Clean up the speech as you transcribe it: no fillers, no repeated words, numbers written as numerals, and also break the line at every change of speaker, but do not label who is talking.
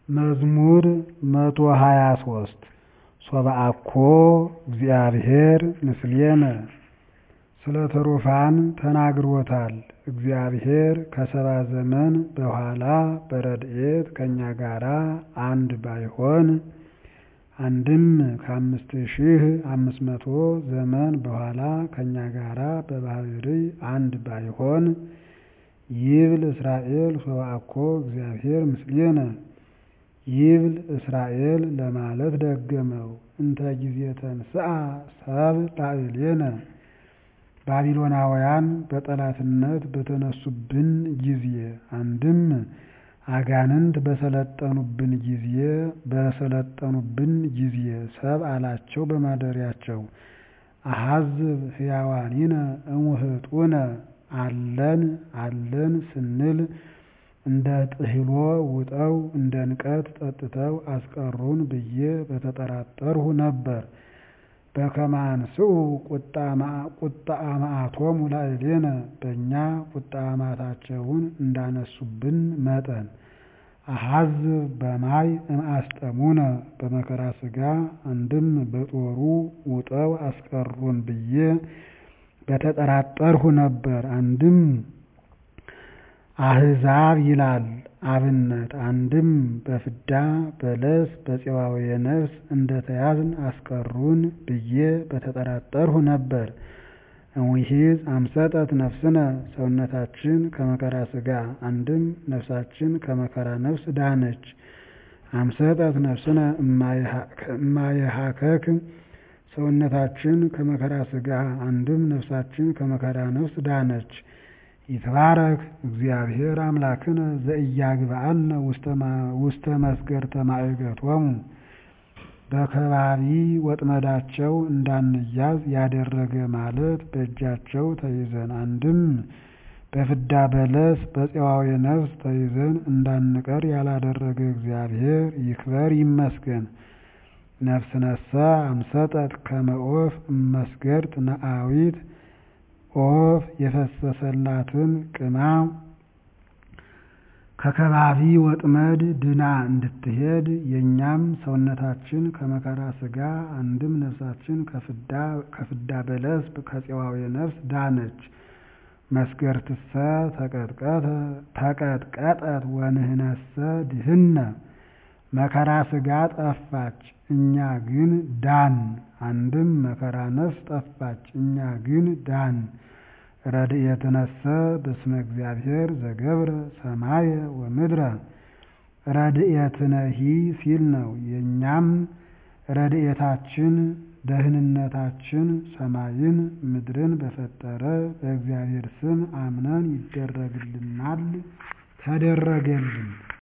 መዝሙር 123 ሶብአኮ እግዚአብሔር ምስሌነ ስለ ትሩፋን ተናግሮታል። እግዚአብሔር ከሰባ ዘመን በኋላ በረድኤት ከእኛ ጋር አንድ ባይሆን አንድም ከ5500 ዘመን በኋላ ከእኛ ጋር በባሕርይ አንድ ባይሆን ይብል እስራኤል ሶብአኮ እግዚአብሔር ምስሌነ ይብል እስራኤል ለማለት ደገመው። እንተ ጊዜ ተንሥአ ሰብእ ላዕሌነ ባቢሎናውያን በጠላትነት በተነሱብን ጊዜ አንድም አጋንንት በሰለጠኑብን ጊዜ ሰብእ አላቸው በማደሪያቸው። አሐዝብ ሕያዋኒነ እሙህጡነ አለን ስንል እንደ ጥህሎ ውጠው እንደ ንቀት ጠጥተው አስቀሩን ብዬ በተጠራጠርሁ ነበር። በከመ አንሥኡ ቁጣ መዓቶሙ ላዕሌነ በእኛ ቁጣ መዓታቸውን እንዳነሱብን መጠን። አሐዝብ በማይ እምአስጠሙነ በመከራ ሥጋ አንድም በጦሩ ውጠው አስቀሩን ብዬ በተጠራጠርሁ ነበር። አንድም አሕዛብ ይላል አብነት አንድም በፍዳ በለስ በፄዋውየ ነፍስ እንደተያዝን አስቀሩን ብዬ በተጠራጠርሁ ነበር። እምይእዜሰ አምሰጠት ነፍስነ ሰውነታችን ከመከራ ሥጋ አንድም ነፍሳችን ከመከራ ነፍስ ዳነች። አምሰጠት ነፍስነ እማየሃከክ ሰውነታችን ከመከራ ሥጋ አንድም ነፍሳችን ከመከራ ነፍስ ዳነች። ይትባረክ እግዚአብሔር አምላክነ ዘኢያግብአነ ውስተ መስገርተ ማዕገቶሙ በከባቢ ወጥመዳቸው እንዳንያዝ ያደረገ ማለት በእጃቸው ተይዘን አንድም በፍዳ በለስ በፄዋውየ ነፍስ ተይዘን እንዳንቀር ያላደረገ እግዚአብሔር ይክበር ይመስገን። ነፍስነሰ አምሰጠት ከመ ኦፍ እመስገርት ነአዊት ኦፍ የፈሰሰላትን ቅማ ከከባቢ ወጥመድ ድና እንድትሄድ የእኛም ሰውነታችን ከመከራ ሥጋ አንድም ነፍሳችን ከፍዳ በለስ ከፄዋውየ ነፍስ ዳነች። መስገርትሰ ተቀጥቀጠት ወንህነሰ ድህነ መከራ ሥጋ ጠፋች እኛ ግን ዳን። አንድም መከራ ነፍስ ጠፋች እኛ ግን ዳን። ረድኤትነሰ በስመ እግዚአብሔር ዘገብረ ሰማየ ወምድረ ረድኤትነሂ ሲል ነው። የእኛም ረድኤታችን ደህንነታችን ሰማይን ምድርን በፈጠረ በእግዚአብሔር ስም አምነን ይደረግልናል ተደረገልን።